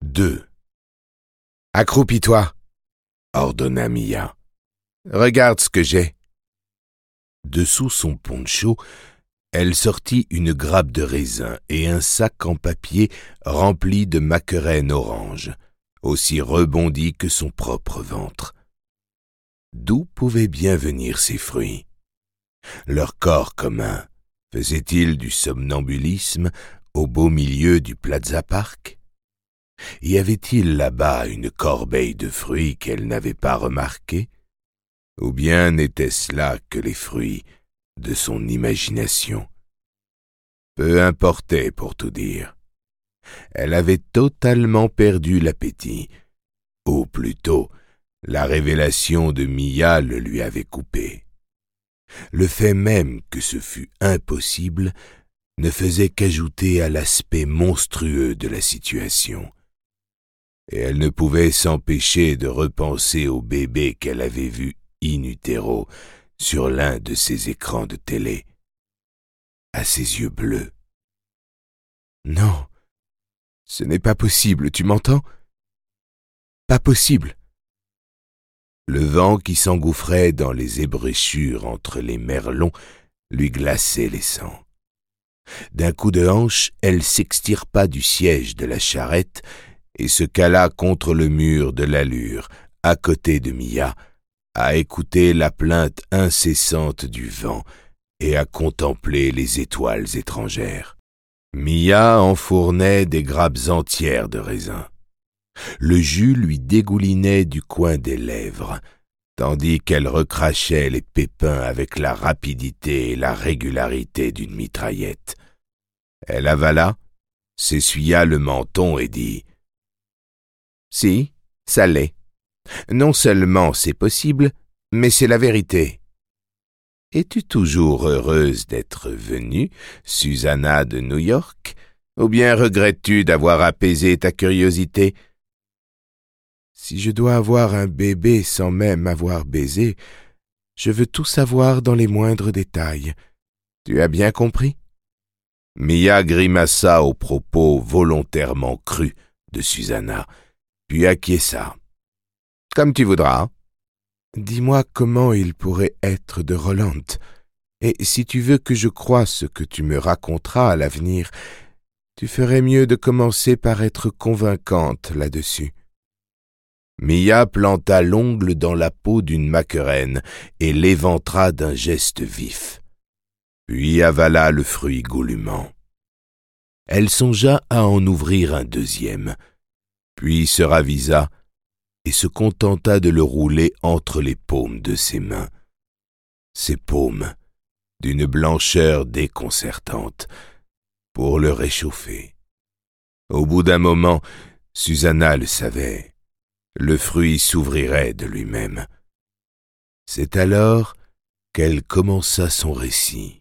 2. Accroupis-toi, ordonna Mia. Regarde ce que j'ai. Dessous son poncho, elle sortit une grappe de raisin et un sac en papier rempli de maquereines oranges, aussi rebondis que son propre ventre. D'où pouvaient bien venir ces fruits? Leur corps commun faisait-il du somnambulisme au beau milieu du Plaza Park? Y avait-il là-bas une corbeille de fruits qu'elle n'avait pas remarquée? Ou bien n'étaient-ce là que les fruits de son imagination? Peu importait pour tout dire. Elle avait totalement perdu l'appétit, ou plutôt, la révélation de Mia le lui avait coupé. Le fait même que ce fût impossible ne faisait qu'ajouter à l'aspect monstrueux de la situation. Et elle ne pouvait s'empêcher de repenser au bébé qu'elle avait vu in utero sur l'un de ses écrans de télé, à ses yeux bleus. « Non, ce n'est pas possible, tu m'entends? Pas possible. » Le vent qui s'engouffrait dans les ébréchures entre les merlons lui glaçait les sangs. D'un coup de hanche, elle s'extirpa du siège de la charrette et se cala contre le mur de l'allure, à côté de Mia, à écouter la plainte incessante du vent et à contempler les étoiles étrangères. Mia enfournait des grappes entières de raisin. Le jus lui dégoulinait du coin des lèvres, tandis qu'elle recrachait les pépins avec la rapidité et la régularité d'une mitraillette. Elle avala, s'essuya le menton et dit « Si, ça l'est. Non seulement c'est possible, mais c'est la vérité. » « Es-tu toujours heureuse d'être venue, Susanna de New York, ou bien regrettes-tu d'avoir apaisé ta curiosité? » « Si je dois avoir un bébé sans même avoir baisé, je veux tout savoir dans les moindres détails. Tu as bien compris? » Mia grimaça aux propos volontairement crus de Susanna, puis acquiesça. « Comme tu voudras. » « Dis-moi comment il pourrait être de Roland, et si tu veux que je croie ce que tu me raconteras à l'avenir, tu ferais mieux de commencer par être convaincante là-dessus. » Mia planta l'ongle dans la peau d'une maquerenne et l'éventra d'un geste vif, puis avala le fruit goulûment. Elle songea à en ouvrir un deuxième, puis se ravisa et se contenta de le rouler entre les paumes de ses mains. Ses paumes, d'une blancheur déconcertante, pour le réchauffer. Au bout d'un moment, Susanna le savait, le fruit s'ouvrirait de lui-même. C'est alors qu'elle commença son récit.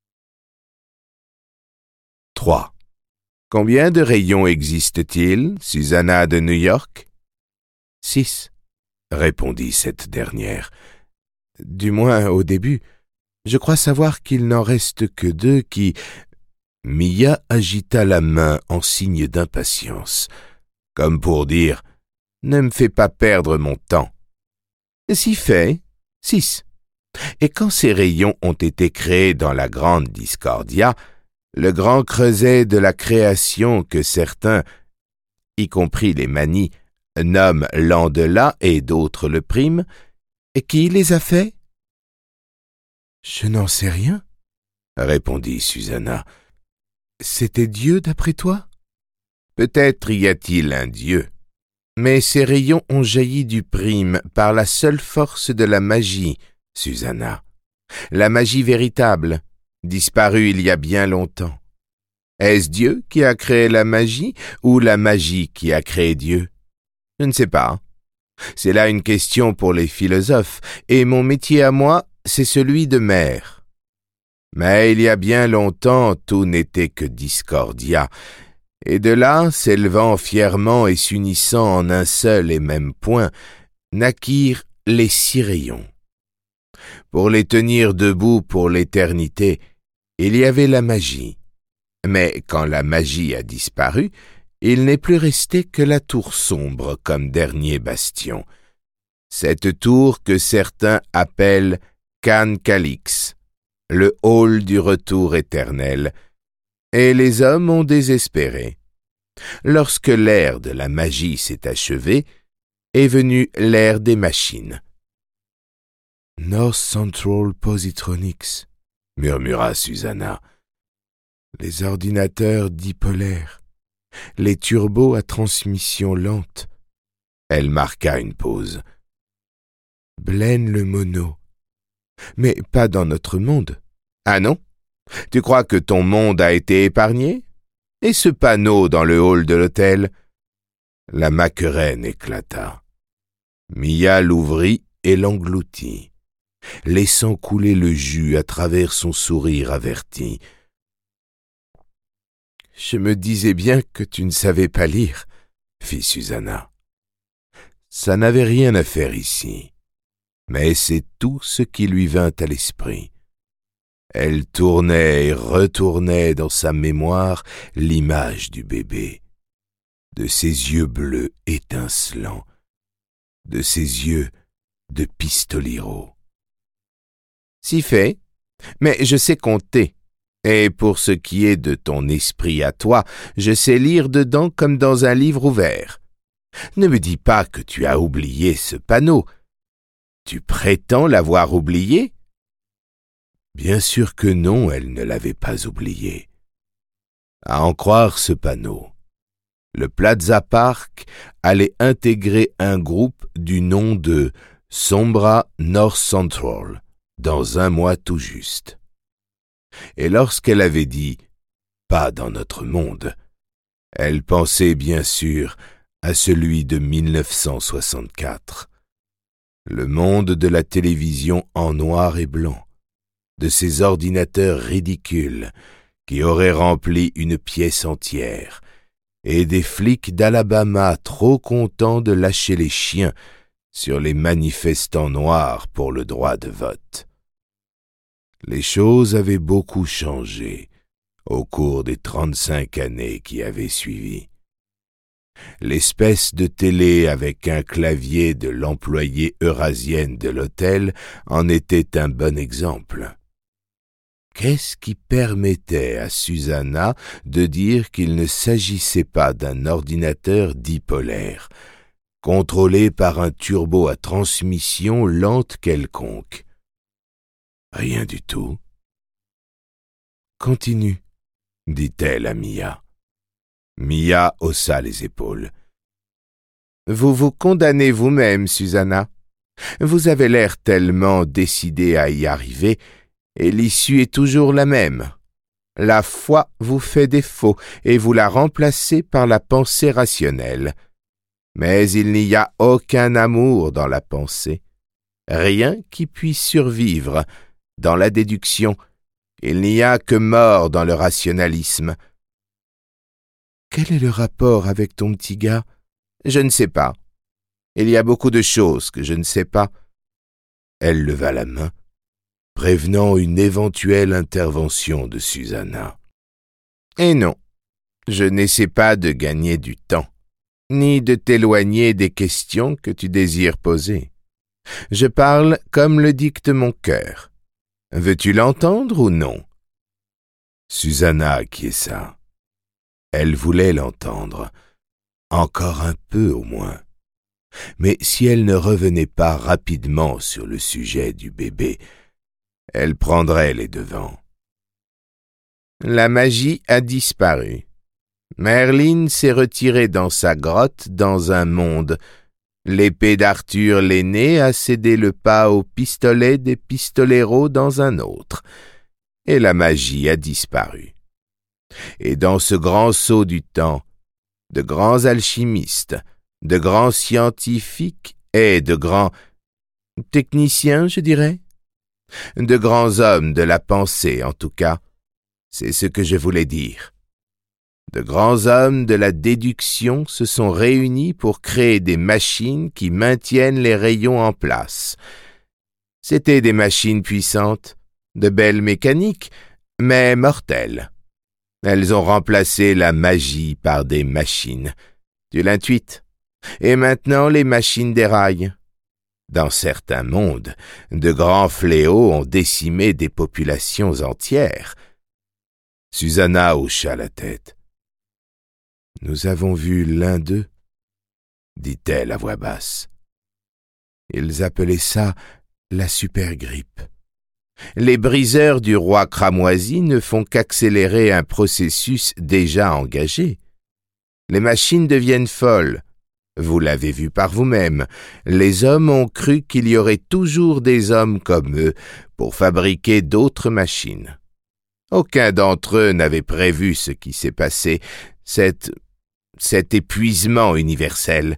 3. Combien de rayons existe-t-il, Susanna de New York? 6, répondit cette dernière. Du moins au début. Je crois savoir qu'il n'en reste que 2 qui... Mia agita la main en signe d'impatience, comme pour dire « Ne me fais pas perdre mon temps. » Si fait, 6. Et quand ces rayons ont été créés dans la grande discordia, le grand creuset de la création que certains, y compris les manis, nomment l'an-delà et d'autres le priment, et qui les a faits? Je n'en sais rien, répondit Susanna. C'était Dieu d'après toi? Peut-être y a-t-il un Dieu, mais ces rayons ont jailli du prime par la seule force de la magie, Susanna. La magie véritable, disparue il y a bien longtemps. Est-ce Dieu qui a créé la magie ou la magie qui a créé Dieu? Je ne sais pas. C'est là une question pour les philosophes, et mon métier à moi, c'est celui de maire. Mais il y a bien longtemps, tout n'était que discordia, et de là, s'élevant fièrement et s'unissant en un seul et même point, naquirent les 6 rayons. Pour les tenir debout pour l'éternité, il y avait la magie. Mais quand la magie a disparu, il n'est plus resté que la tour sombre comme dernier bastion. Cette tour que certains appellent Khan Calix, le hall du retour éternel, et les hommes ont désespéré. Lorsque l'ère de la magie s'est achevée, est venue l'ère des machines. « North Central Positronics » murmura Susanna. « Les ordinateurs dipolaires, les turbos à transmission lente. » Elle marqua une pause. « Blaine le mono. Mais pas dans notre monde. »« Ah non? Tu crois que ton monde a été épargné? Et ce panneau dans le hall de l'hôtel ?» La maqueraine éclata. Mia l'ouvrit et l'engloutit, laissant couler le jus à travers son sourire averti. « Je me disais bien que tu ne savais pas lire, » fit Susanna. « Ça n'avait rien à faire ici, mais c'est tout ce qui lui vint à l'esprit. » Elle tournait et retournait dans sa mémoire l'image du bébé, de ses yeux bleus étincelants, de ses yeux de pistoliro. « Si fait, mais je sais compter, et pour ce qui est de ton esprit à toi, je sais lire dedans comme dans un livre ouvert. Ne me dis pas que tu as oublié ce panneau. Tu prétends l'avoir oublié ? » Bien sûr que non, elle ne l'avait pas oublié. À en croire ce panneau, le Plaza Park allait intégrer un groupe du nom de Sombra North Central dans un mois tout juste. Et lorsqu'elle avait dit « pas dans notre monde », elle pensait bien sûr à celui de 1964, le monde de la télévision en noir et blanc, de ces ordinateurs ridicules qui auraient rempli une pièce entière, et des flics d'Alabama trop contents de lâcher les chiens sur les manifestants noirs pour le droit de vote. Les choses avaient beaucoup changé au cours des 35 années qui avaient suivi. L'espèce de télé avec un clavier de l'employée eurasienne de l'hôtel en était un bon exemple. Qu'est-ce qui permettait à Susanna de dire qu'il ne s'agissait pas d'un ordinateur dipolaire, contrôlé par un turbo à transmission lente quelconque? Rien du tout. « Continue, » dit-elle à Mia. Mia haussa les épaules. « Vous vous condamnez vous-même, Susanna. Vous avez l'air tellement décidée à y arriver, et l'issue est toujours la même. La foi vous fait défaut, et vous la remplacez par la pensée rationnelle. Mais il n'y a aucun amour dans la pensée, rien qui puisse survivre dans la déduction. Il n'y a que mort dans le rationalisme. » « Quel est le rapport avec ton petit gars ? » ?»« Je ne sais pas. Il y a beaucoup de choses que je ne sais pas. » Elle leva la main, prévenant une éventuelle intervention de Susanna. « Et non, je n'essaie pas de gagner du temps, ni de t'éloigner des questions que tu désires poser. Je parle comme le dicte mon cœur. Veux-tu l'entendre ou non ?» Susanna acquiesça. Elle voulait l'entendre, encore un peu au moins. Mais si elle ne revenait pas rapidement sur le sujet du bébé, elle prendrait les devants. La magie a disparu. Merlin s'est retiré dans sa grotte dans un monde. L'épée d'Arthur l'aîné a cédé le pas au pistolet des pistoleros dans un autre. Et la magie a disparu. Et dans ce grand saut du temps, de grands alchimistes, de grands scientifiques et de grands techniciens, je dirais, de grands hommes de la pensée, en tout cas, c'est ce que je voulais dire. De grands hommes de la déduction se sont réunis pour créer des machines qui maintiennent les rayons en place. C'étaient des machines puissantes, de belles mécaniques, mais mortelles. Elles ont remplacé la magie par des machines. Tu l'intuites? Et maintenant les machines déraillent. Dans certains mondes, de grands fléaux ont décimé des populations entières. Susanna hocha la tête. « Nous avons vu l'un d'eux, » dit-elle à voix basse. Ils appelaient ça la supergrippe. Les briseurs du roi cramoisi ne font qu'accélérer un processus déjà engagé. Les machines deviennent folles. Vous l'avez vu par vous-même. Les hommes ont cru qu'il y aurait toujours des hommes comme eux pour fabriquer d'autres machines. Aucun d'entre eux n'avait prévu ce qui s'est passé, cet épuisement universel.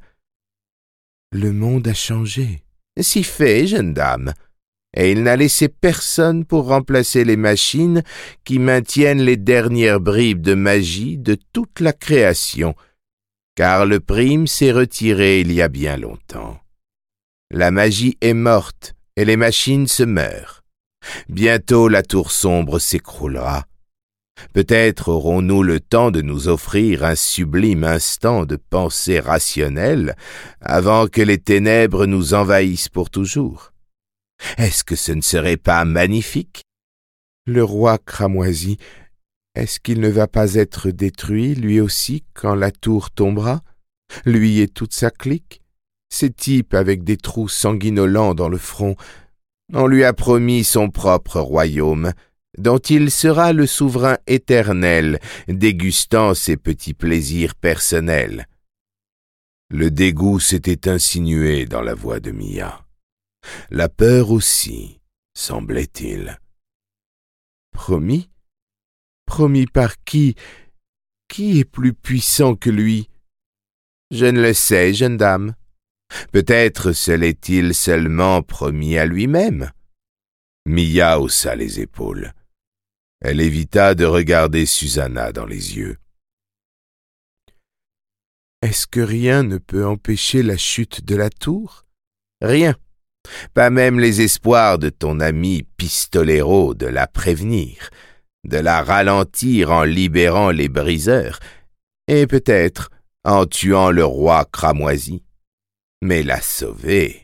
Le monde a changé. Si fait, jeune dame. Et il n'a laissé personne pour remplacer les machines qui maintiennent les dernières bribes de magie de toute la création, car le prime s'est retiré il y a bien longtemps. La magie est morte et les machines se meurent. Bientôt la tour sombre s'écroulera. Peut-être aurons-nous le temps de nous offrir un sublime instant de pensée rationnelle avant que les ténèbres nous envahissent pour toujours. Est-ce que ce ne serait pas magnifique? Le roi cramoisi, est-ce qu'il ne va pas être détruit, lui aussi, quand la tour tombera? Lui et toute sa clique? Ces types avec des trous sanguinolents dans le front. On lui a promis son propre royaume, dont il sera le souverain éternel, dégustant ses petits plaisirs personnels. Le dégoût s'était insinué dans la voix de Mia. La peur aussi, semblait-il. Promis? Promis par qui? Qui est plus puissant que lui? Je ne le sais, jeune dame. Peut-être se l'est-il seulement promis à lui-même. Mia haussa les épaules. Elle évita de regarder Susanna dans les yeux. Est-ce que rien ne peut empêcher la chute de la tour? Rien. Pas même les espoirs de ton ami Pistolero de la prévenir, de la ralentir en libérant les briseurs, et peut-être en tuant le roi cramoisi. Mais la sauver,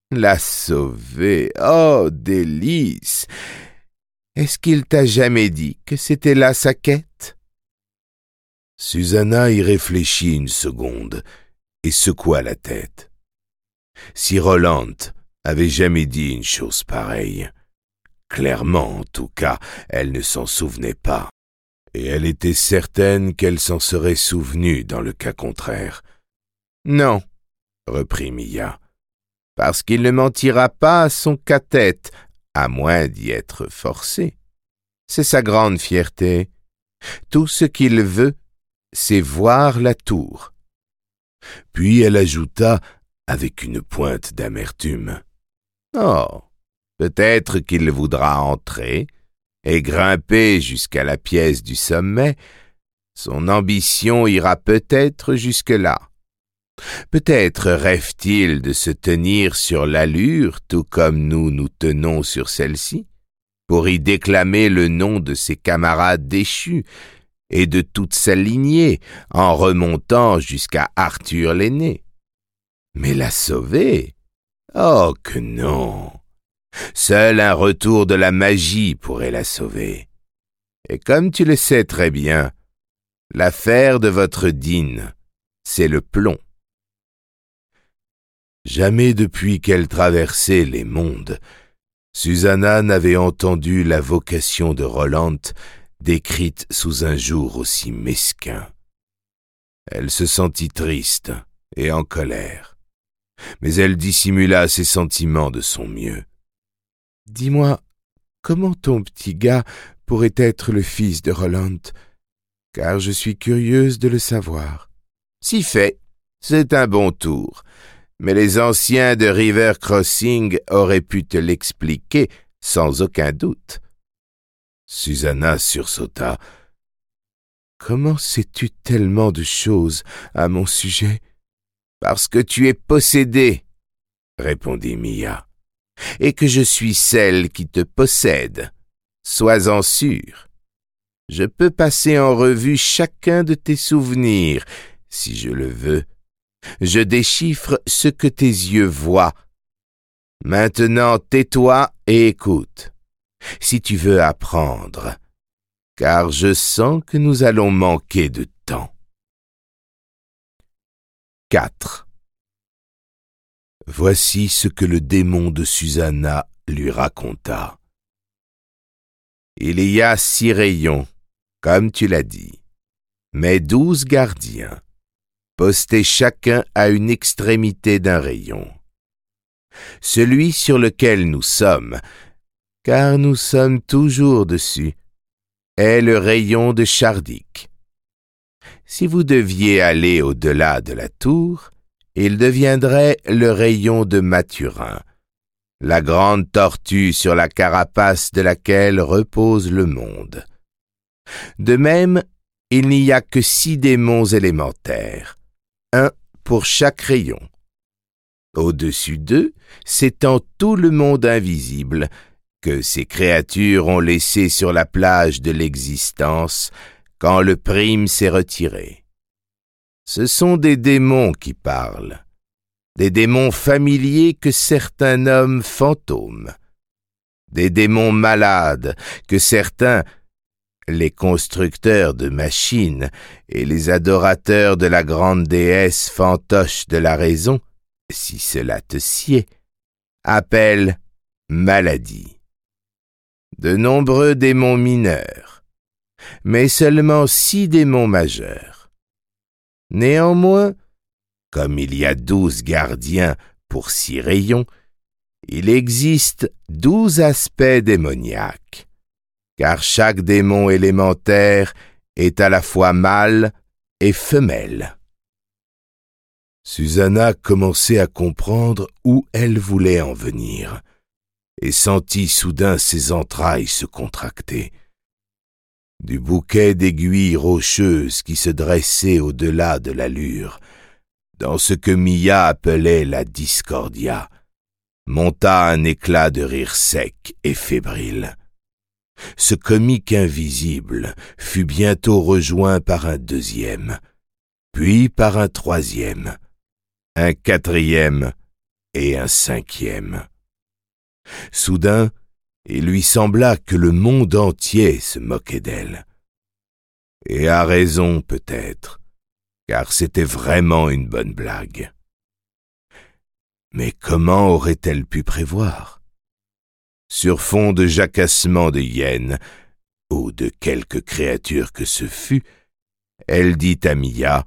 oh délice! Est-ce qu'il t'a jamais dit que c'était là sa quête? Susanna y réfléchit une seconde et secoua la tête. Si Roland avait jamais dit une chose pareille, clairement en tout cas, elle ne s'en souvenait pas, et elle était certaine qu'elle s'en serait souvenue dans le cas contraire. Non, reprit Mia, parce qu'il ne mentira pas à son cathète, à moins d'y être forcé. C'est sa grande fierté. Tout ce qu'il veut, c'est voir la tour. Puis elle ajouta, avec une pointe d'amertume, « Oh, peut-être qu'il voudra entrer et grimper jusqu'à la pièce du sommet. Son ambition ira peut-être jusque-là. Peut-être rêve-t-il de se tenir sur l'allure tout comme nous nous tenons sur celle-ci, pour y déclamer le nom de ses camarades déchus et de toute sa lignée en remontant jusqu'à Arthur l'aîné. Mais la sauver? Oh que non! Seul un retour de la magie pourrait la sauver. Et comme tu le sais très bien, l'affaire de votre dîne, c'est le plomb. Jamais depuis qu'elle traversait les mondes, Susanna n'avait entendu la vocation de Roland décrite sous un jour aussi mesquin. Elle se sentit triste et en colère, mais elle dissimula ses sentiments de son mieux. « Dis-moi, comment ton petit gars pourrait être le fils de Roland, car je suis curieuse de le savoir. »« Si fait, c'est un bon tour. Mais les anciens de River Crossing auraient pu te l'expliquer sans aucun doute. » Susanna sursauta. « Comment sais-tu tellement de choses à mon sujet? »« Parce que tu es possédée, » répondit Mia, « et que je suis celle qui te possède. Sois-en sûre. » Je peux passer en revue chacun de tes souvenirs, si je le veux. Je déchiffre ce que tes yeux voient. Maintenant, tais-toi et écoute, si tu veux apprendre, car je sens que nous allons manquer de temps. 4. Voici ce que le démon de Susanna lui raconta. Il y a 6 rayons, comme tu l'as dit, mais 12 gardiens, postés chacun à une extrémité d'un rayon. Celui sur lequel nous sommes, car nous sommes toujours dessus, est le rayon de Chardic. Si vous deviez aller au-delà de la tour, il deviendrait le rayon de Mathurin, la grande tortue sur la carapace de laquelle repose le monde. De même, il n'y a que 6 démons élémentaires, un pour chaque rayon. Au-dessus d'eux s'étend tout le monde invisible que ces créatures ont laissé sur la plage de l'existence quand le prime s'est retiré. Ce sont des démons qui parlent, des démons familiers que certains nomment fantômes, des démons malades que certains, les constructeurs de machines et les adorateurs de la grande déesse fantoche de la raison, si cela te sied, appellent maladie. De nombreux démons mineurs, mais seulement 6 démons majeurs. Néanmoins, comme il y a 12 gardiens pour 6 rayons, il existe 12 aspects démoniaques, car chaque démon élémentaire est à la fois mâle et femelle. Susanna commençait à comprendre où elle voulait en venir, et sentit soudain ses entrailles se contracter. Du bouquet d'aiguilles rocheuses qui se dressaient au-delà de l'allure, dans ce que Mia appelait la discordia, monta un éclat de rire sec et fébrile. Ce comique invisible fut bientôt rejoint par un 2e, puis par un 3e, un 4e et un 5e. Soudain, il lui sembla que le monde entier se moquait d'elle. Et à raison peut-être, car c'était vraiment une bonne blague. Mais comment aurait-elle pu prévoir? Sur fond de jacassement de hyènes, ou de quelque créature que ce fût, elle dit à Mia,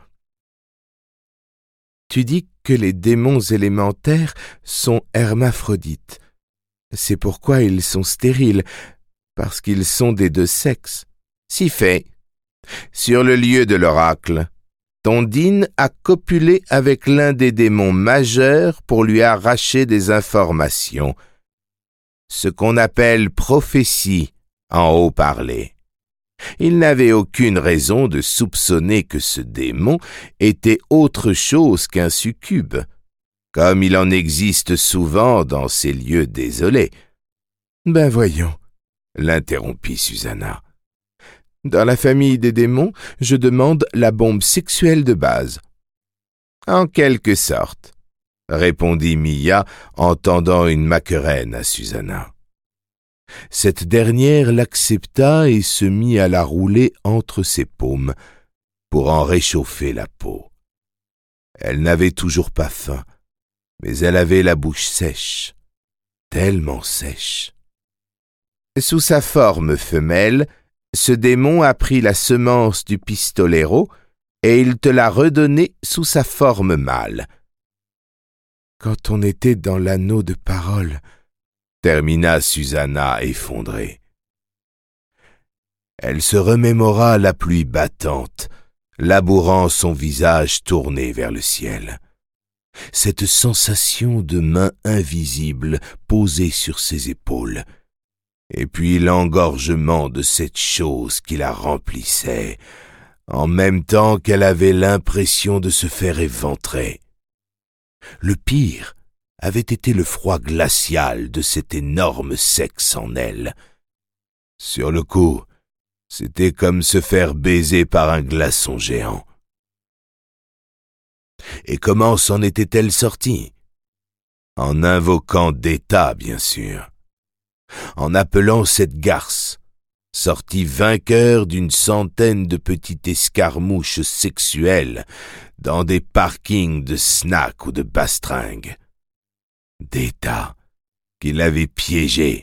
« Tu dis que les démons élémentaires sont hermaphrodites. C'est pourquoi ils sont stériles, parce qu'ils sont des 2 sexes. Si fait. Sur le lieu de l'oracle, Tondine a copulé avec l'un des démons majeurs pour lui arracher des informations, ce qu'on appelle prophétie en haut-parler. Il n'avait aucune raison de soupçonner que ce démon était autre chose qu'un succube, comme il en existe souvent dans ces lieux désolés. « Ben voyons, » l'interrompit Susanna. « Dans la famille des démons, je demande la bombe sexuelle de base. »« En quelque sorte, » répondit Mia en tendant une maquerelle à Susanna. Cette dernière l'accepta et se mit à la rouler entre ses paumes pour en réchauffer la peau. Elle n'avait toujours pas faim, mais elle avait la bouche sèche, tellement sèche. Sous sa forme femelle, ce démon a pris la semence du pistolero et il te l'a redonnée sous sa forme mâle. Quand on était dans l'anneau de parole, termina Susanna effondrée. Elle se remémora la pluie battante, labourant son visage tourné vers le ciel. Cette sensation de main invisible posée sur ses épaules, et puis l'engorgement de cette chose qui la remplissait, en même temps qu'elle avait l'impression de se faire éventrer. Le pire avait été le froid glacial de cet énorme sexe en elle. Sur le coup, C'était comme se faire baiser par un glaçon géant. Et comment s'en était-elle sortie? En invoquant Déta, bien sûr. En appelant cette garce, sortie vainqueur d'une centaine de petites escarmouches sexuelles dans des parkings de snacks ou de bastringues. Déta, qui l'avait piégée.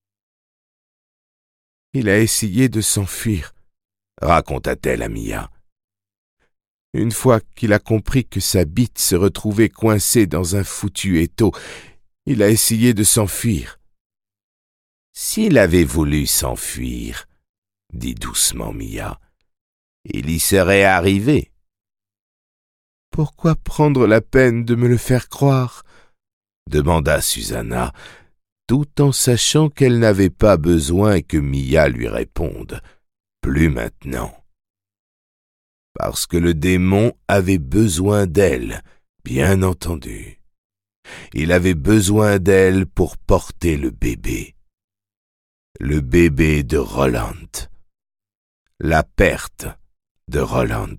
Il a essayé de s'enfuir, raconta-t-elle à Mia. Une fois qu'il a compris que sa bite se retrouvait coincée dans un foutu étau, il a essayé de s'enfuir. S'il avait voulu s'enfuir, dit doucement Mia, il y serait arrivé. Pourquoi prendre la peine de me le faire croire? Demanda Susanna, tout en sachant qu'elle n'avait pas besoin que Mia lui réponde. Plus maintenant. Parce que le démon avait besoin d'elle, bien entendu. Il avait besoin d'elle pour porter le bébé. Le bébé de Roland. La perte de Roland.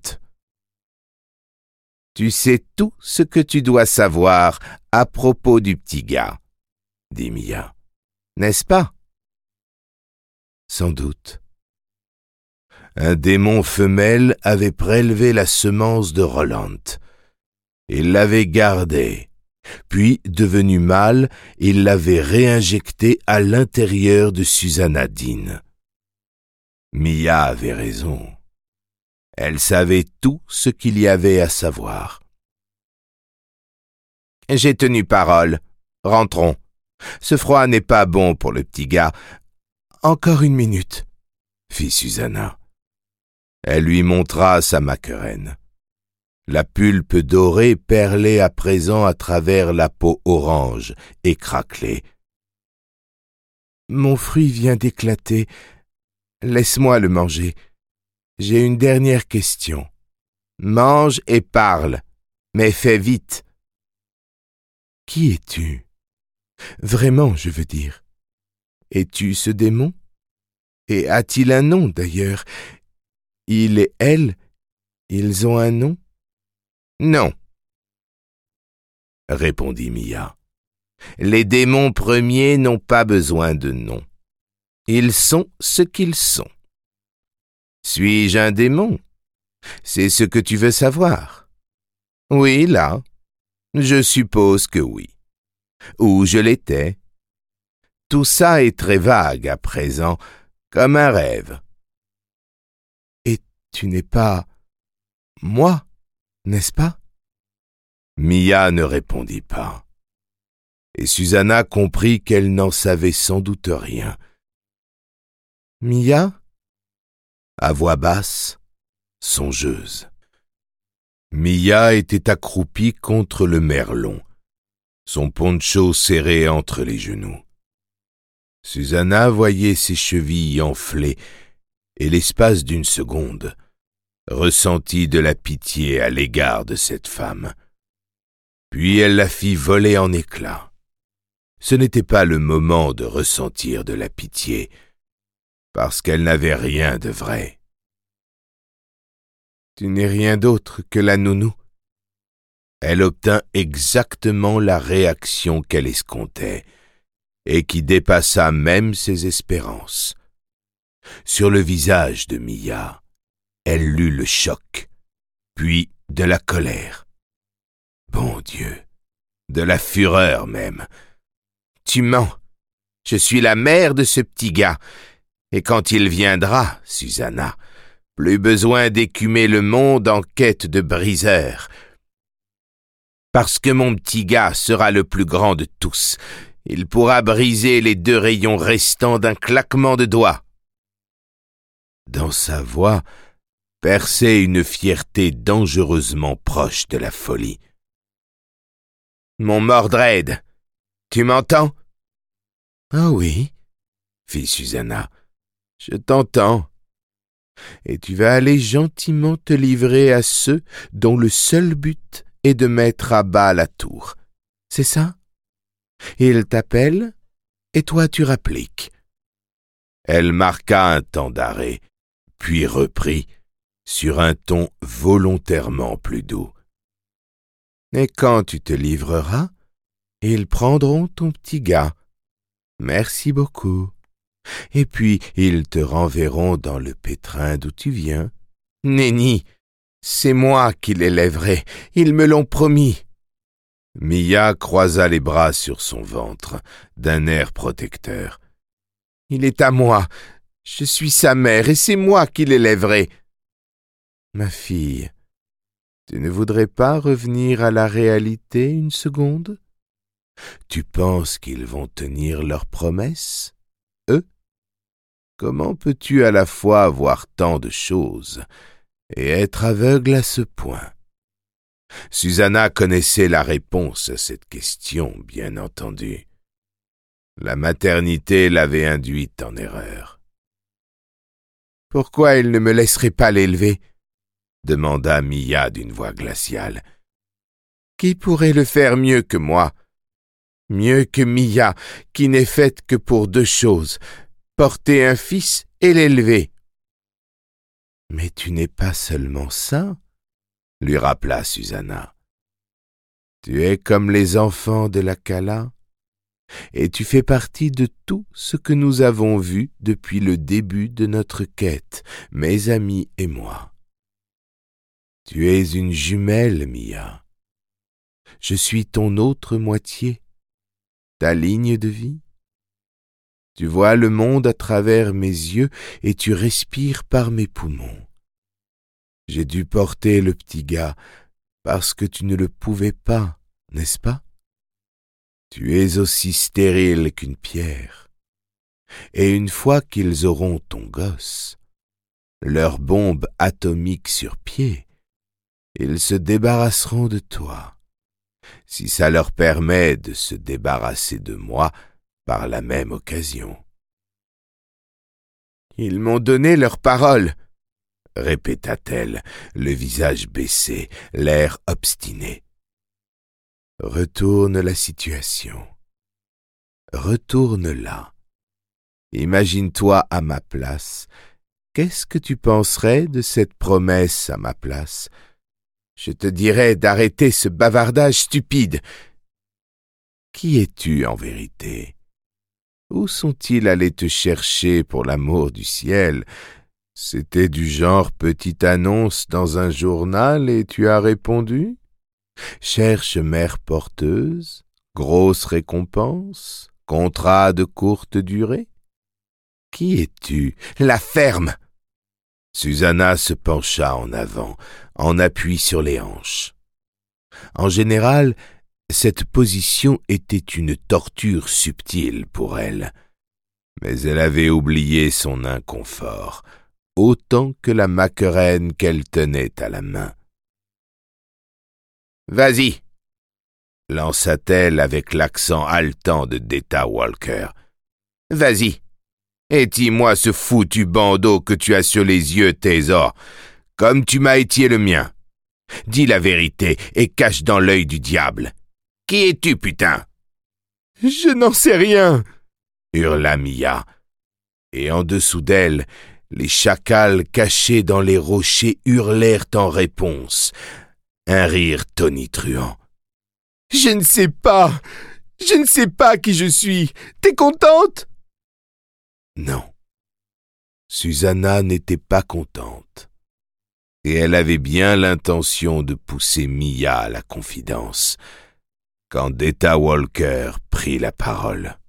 Tu sais tout ce que tu dois savoir à propos du petit gars, dit Mia. N'est-ce pas? Sans doute. Un démon femelle avait prélevé la semence de Roland. Il l'avait gardée, puis, devenu mâle, il l'avait réinjectée à l'intérieur de Susanna Dean. Mia avait raison. Elle savait tout ce qu'il y avait à savoir. « J'ai tenu parole. Rentrons. Ce froid n'est pas bon pour le petit gars. »« Encore une minute, » fit Susanna. Elle lui montra sa maqueraine. La pulpe dorée perlait à présent à travers la peau orange et craquelée. « Mon fruit vient d'éclater. Laisse-moi le manger. J'ai une dernière question. »« Mange et parle, mais fais vite. »« Qui es-tu? Vraiment, je veux dire. Es-tu ce démon? Et a-t-il un nom, d'ailleurs? Il et elle, ils ont un nom? »« Non, » répondit Mia. « Les démons premiers n'ont pas besoin de nom. Ils sont ce qu'ils sont. Suis-je un démon? C'est ce que tu veux savoir. Oui, là. Je suppose que oui. Ou je l'étais. Tout ça est très vague à présent, comme un rêve. Et tu n'es pas moi, n'est-ce pas? Mia ne répondit pas. Et Susanna comprit qu'elle n'en savait sans doute rien. Mia? À voix basse, songeuse. Mia était accroupie contre le merlon, son poncho serré entre les genoux. Susanna voyait ses chevilles enflées et, l'espace d'une seconde, ressentit de la pitié à l'égard de cette femme. Puis elle la fit voler en éclats. Ce n'était pas le moment de ressentir de la pitié, parce qu'elle n'avait rien de vrai. « Tu n'es rien d'autre que la nounou. » Elle obtint exactement la réaction qu'elle escomptait, et qui dépassa même ses espérances. Sur le visage de Mia, elle lut le choc, puis de la colère. Bon Dieu, de la fureur même. « Tu mens. Je suis la mère de ce petit gars. Et quand il viendra, Susanna, plus besoin d'écumer le monde en quête de briseurs. Parce que mon petit gars sera le plus grand de tous. Il pourra briser les 2 rayons restants d'un claquement de doigts. » Dans sa voix perçait une fierté dangereusement proche de la folie. « Mon Mordred, tu m'entends? »« Ah oui, » fit Susanna, « je t'entends. Et tu vas aller gentiment te livrer à ceux dont le seul but est de mettre à bas la tour. C'est ça? Ils t'appellent, et toi tu rappliques. » Elle marqua un temps d'arrêt, puis reprit, sur un ton volontairement plus doux. « Et quand tu te livreras, ils prendront ton petit gars. Merci beaucoup. Et puis ils te renverront dans le pétrin d'où tu viens. Nenni, c'est moi qui l'élèverai, ils me l'ont promis. » Mia croisa les bras sur son ventre, d'un air protecteur. « Il est à moi, je suis sa mère et c'est moi qui l'élèverai. » « Ma fille, tu ne voudrais pas revenir à la réalité une seconde? Tu penses qu'ils vont tenir leurs promesses, eux? Comment peux-tu à la fois voir tant de choses et être aveugle à ce point? » Susanna connaissait la réponse à cette question, bien entendu. La maternité l'avait induite en erreur. « Pourquoi il ne me laisserait pas l'élever ?» demanda Mia d'une voix glaciale. « Qui pourrait le faire mieux que moi? Mieux que Mia, qui n'est faite que pour deux choses, porter un fils et l'élever. »« Mais tu n'es pas seulement ça, » lui rappela Susanna. « Tu es comme les enfants de la Cala, et tu fais partie de tout ce que nous avons vu depuis le début de notre quête, mes amis et moi. Tu es une jumelle, Mia. Je suis ton autre moitié, ta ligne de vie. Tu vois le monde à travers mes yeux et tu respires par mes poumons. J'ai dû porter le petit gars parce que tu ne le pouvais pas, n'est-ce pas? Tu es aussi stérile qu'une pierre. Et une fois qu'ils auront ton gosse, leur bombe atomique sur pied, ils se débarrasseront de toi, si ça leur permet de se débarrasser de moi par la même occasion. »« Ils m'ont donné leur parole, » répéta-t-elle, le visage baissé, l'air obstiné. « Retourne la situation. Retourne-la. Imagine-toi à ma place. Qu'est-ce que tu penserais de cette promesse à ma place? Je te dirais d'arrêter ce bavardage stupide. Qui es-tu en vérité? Où sont-ils allés te chercher pour l'amour du ciel? C'était du genre petite annonce dans un journal et tu as répondu? Cherche mère porteuse, grosse récompense, contrat de courte durée? Qui es-tu? La ferme! » Susanna se pencha en avant, en appui sur les hanches. En général, cette position était une torture subtile pour elle, mais elle avait oublié son inconfort, autant que la maquerelle qu'elle tenait à la main. « Vas-y !» lança-t-elle avec l'accent haletant de Deta Walker. « Vas-y, étille-moi ce foutu bandeau que tu as sur les yeux, Thésor, comme tu m'as étillé le mien. Dis la vérité et cache dans l'œil du diable. Qui es-tu, putain? »« Je n'en sais rien !» hurla Mia. Et en dessous d'elle, les chacals cachés dans les rochers hurlèrent en réponse, un rire tonitruant. « Je ne sais pas qui je suis. T'es contente? » Non, Susanna n'était pas contente, et elle avait bien l'intention de pousser Mia à la confidence, quand Deta Walker prit la parole.